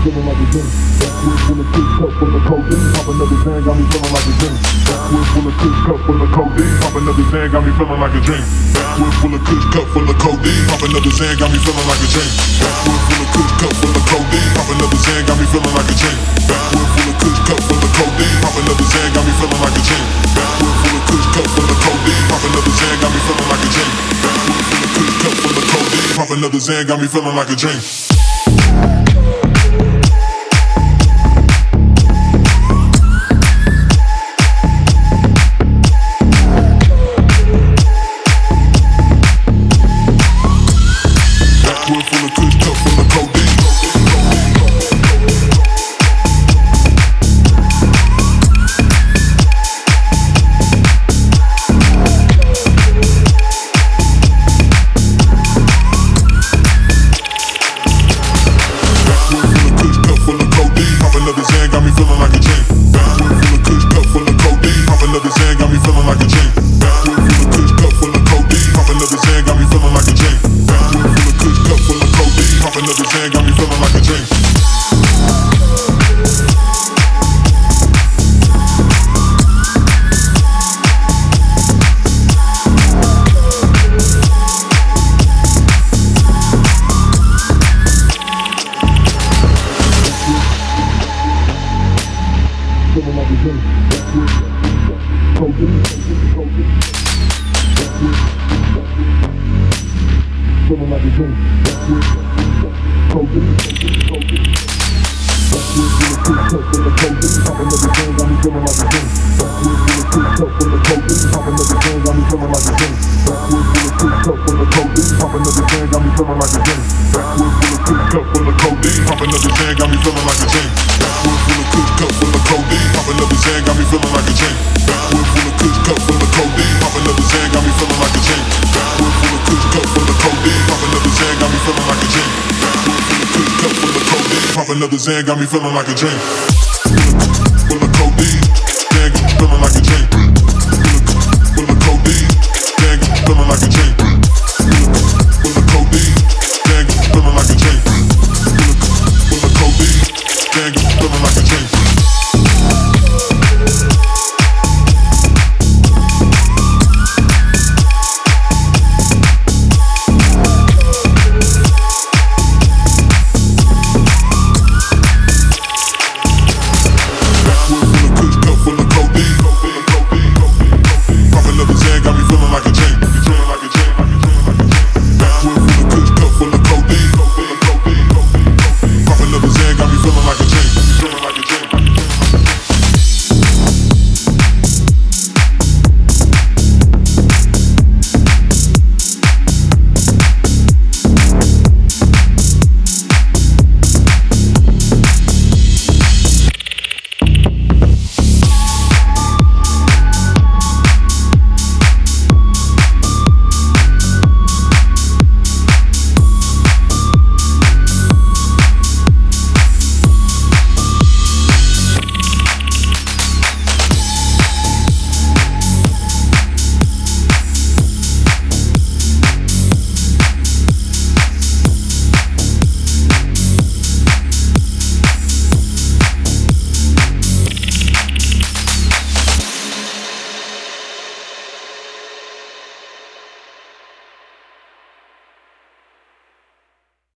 feeling like a dream. Backwood full of kush, cup full of codeine. Pop another Zan, got me feeling like a dream. Backwood full of kush, cup full of codeine. Pop another Zan, got me feeling like a dream. Backwood full of kush, cup full of codeine. Pop another Zan, got me feeling like a dream. Backwood full of kush, cup full of codeine. Pop another Zan, got me feeling like a dream. Backwood full of kush, cup full of codeine. Pop another Zan, got me feeling like a dream. Backwood full of kush, cup full of codeine. Pop another Zan, got me feeling like a dream. Backwood full of kush, cup full of codeine. Pop another Zan, got me feeling like a dream. Feeling like a dream. Codeine. Backwood full of kush, cup full of codeine. Pop another Zan, got me feeling like a dream. Backwood full of kush, cup full of codeine. Pop another Zan, got me feeling like a dream. Backwood full of kush, cup full of codeine. Pop another Zan, got me feeling like a dream. Backwood full of kush, cup full of codeine. Pop another Zan, got me feeling like a dream. Backwood full of kush, cup full of codeine. Pop another Zan, got me feeling like a dream. Backwood full of kush, cup full of codeine. Pop another Zan, got me feeling like a dream. Backwood full of kush, cup full of codeine. Pop another Zan, got me feeling like a dream. Backwood full of kush, cup full of codeine. Pop another Zan, got me feeling like a dream.